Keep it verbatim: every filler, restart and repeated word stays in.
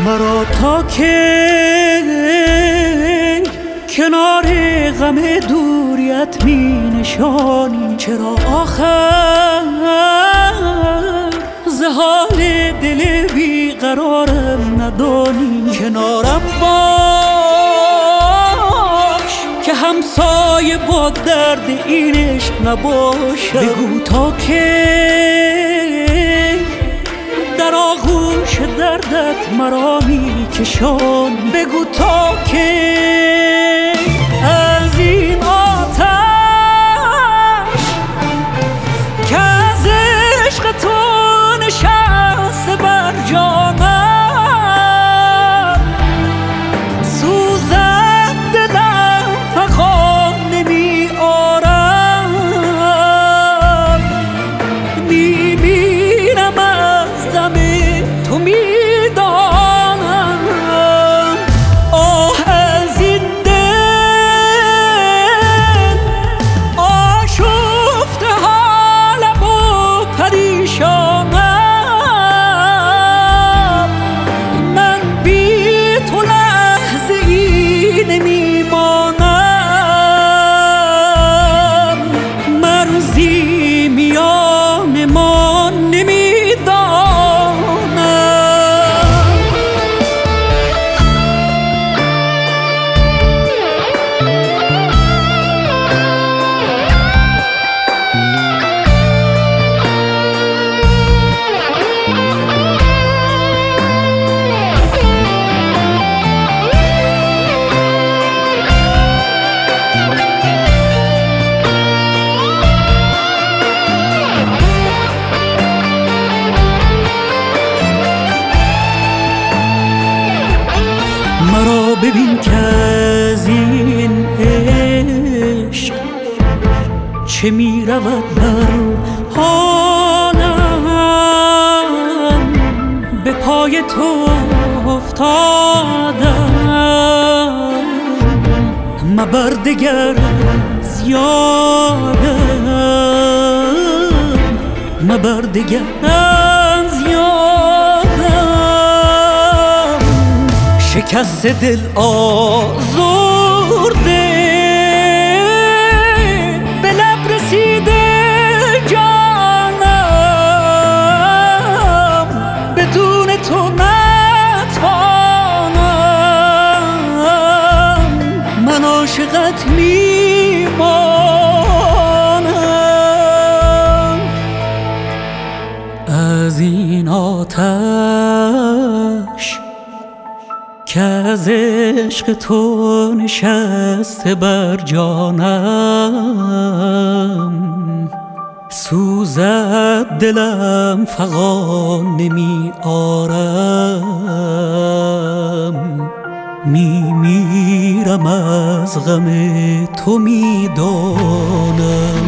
مرا تا که کنار غم دوریت می نشانی، چرا آخر ز حال دل بیقرارم ندانی؟ کنارم باش که همسایه با درد این عشق نباشم. بگو تا که در آغوش دردت مرا می کشان. بگو تا که از این آتش که از عشق تو نشسته بر جانم، سوزد دلم فغان نمی آرم. می میرم از دم تو می دانم. آه از این دل آشفته حالم و پریشانم. من بی تو لحظه ای نمی مانم. مرزی میان ما نمی دانم. مرا ببین که از این عشق چه می رود بر حالم. به پای تو افتادم، مبر دگر از یادم. مبر دگر از یادم. شکست دل آزرده به لب رسیده جانم. بدون تو نتوانم. من عاشقت میمانم. از این آتش که از عشق تو نشسته بر جانم، سوزد دلم فغان نمی آرم. می میرم از غم تو می دانم.